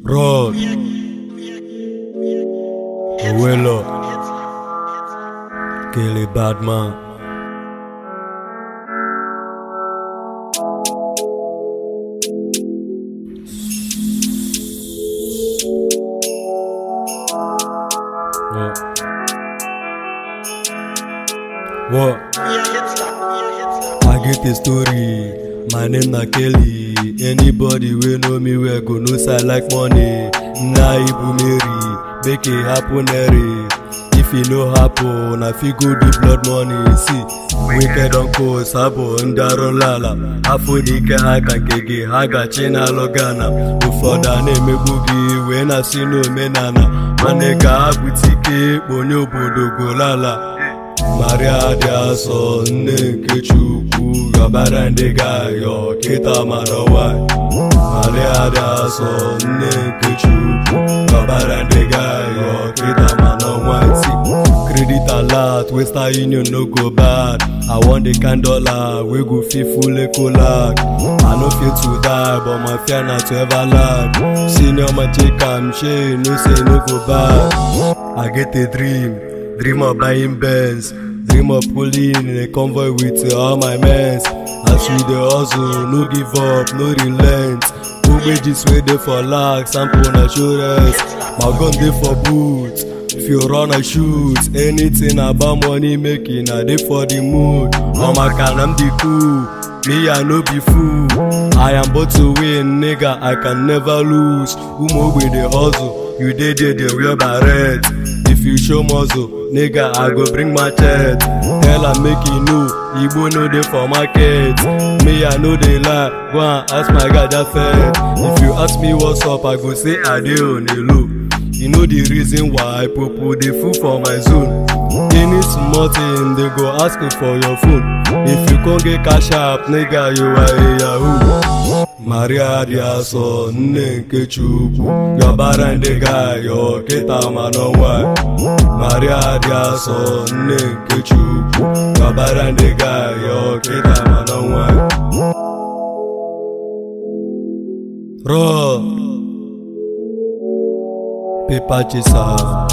Rod, Owelo, Kelly Badman. What? I get a story. My name na Kelly. Anybody wey know me well go know say I like money. Na Ibu Mary, make it happen every. If it no happen, I fit go do blood money. See, wicked uncle Sabo Ndarolala. Afudike haka kege haga china logana. Ufoda neme bugi when I see no menana. Manega abutike bonyo bodo golala. Maria dia so neke chuku gabara ndega yo kita marawa. Maria dia so neke chuku gabara ndega yo kita marawa. Credit alert, Western Union no go bad. I want the kind dollar, we go feel fully collard. I no feel to die, but my fear not to ever lag. Senior my check am shey, no say no go bad. I get a dream of buying Benz, dream of pulling in a convoy with all my mans. As we dey hustle, no give up, no relent. Wages wey dey for lack, sample na assurance. My gun dey for boot. If you run I shoot, anything about money making, I dey for the mood. My can I'm the cool, me I no be fool. I am but to win, nigga, I can never lose. Umo with the hustle, you dey there, they wear barret. If you show muscle, nigga, I go bring my chest. Tell am make you know, Igbo no dey for market. Me I no dey lie, go and ask my guy that fair. If you ask me what's up, I go say I dey on the low. You know the reason why popo dey full for my zone. Any small thing, they go ask me for your phone. If you can't get cash up, nigga, you are a yahoo. Maria dia so neke chuku gabara ndega yo kita manowa. Maria dia so neke chuku gabara ndega yo kita manowa. Ro Paper chaser.